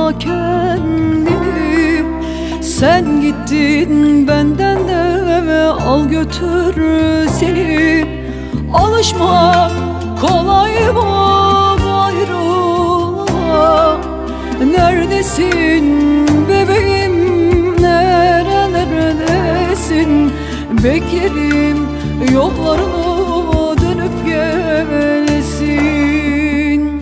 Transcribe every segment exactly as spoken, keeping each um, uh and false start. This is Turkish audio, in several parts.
yorma kendini. Sen gittin benden de al götür seni. Alışmak kolay mı ayrılığa? Neredesin bebeğim, nerelerdesin? Beklerim yollarını dönüp gelesin.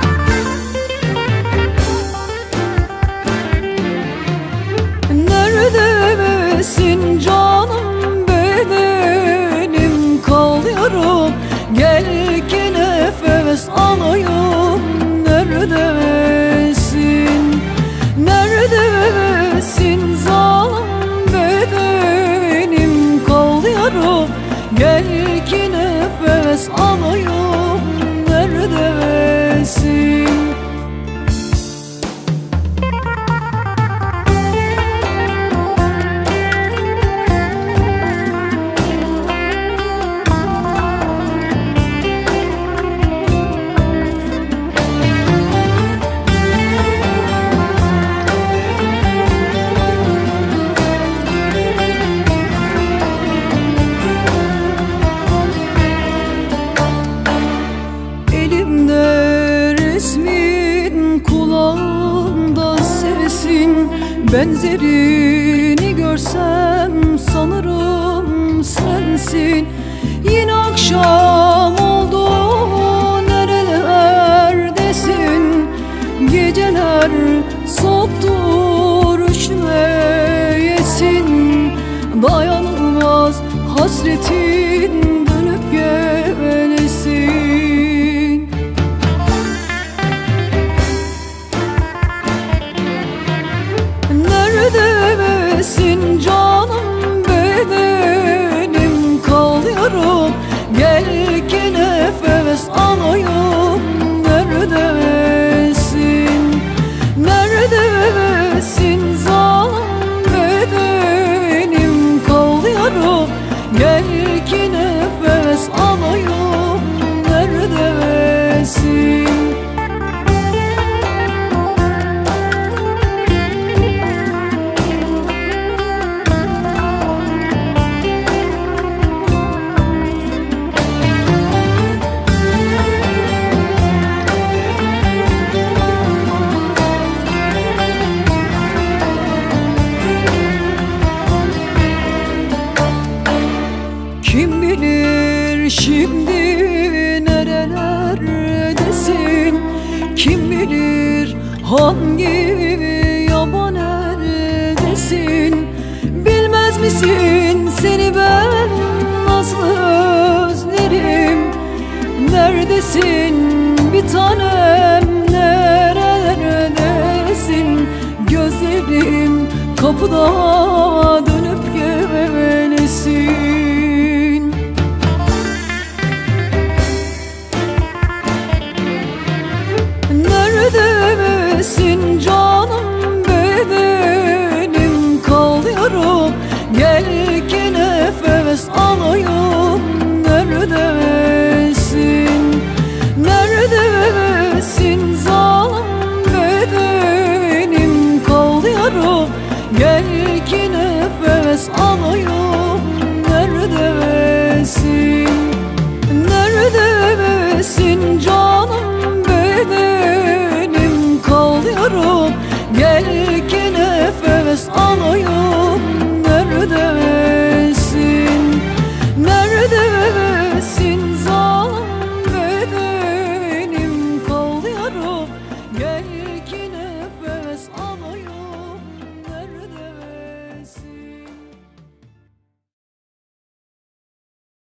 Neredesin canım bedenim, kalıyorum gel ki nefes alayım. Neredesin, neredesin zalim bedenim, kalıyorum gel ki nefes alayım. Neredesin? Kulağımda sesin, benzerini görsem sanırım sensin. Yine akşam oldu, nerelerdesin? Geceler soğuktur, üşümeyesin. Dayanılmaz hasretin dönüp gelesin. Neredesin canım bedenim, kalıyorum gel ki nefes alayım. Neredesin, neredesin zalim bedenim, kalıyorum gel ki nefes alayım. Neredesin? Kim bilir şimdi nerelerdesin? Kim bilir hangi yaban eldesin? Bilmez misin seni ben nasıl özlerim? Neredesin bir tanem, nerelerdesin? Gözlerim kapıda dönüp gelesin. Neredesin canım bedenim, kalıyorum gel ki nefes alayım. Neredesin, neredesin zalim bedenim, kalıyorum gel ki nefes alayım. Neredesin, neredesin canım bedenim, kalıyorum gel ki nefes alayım.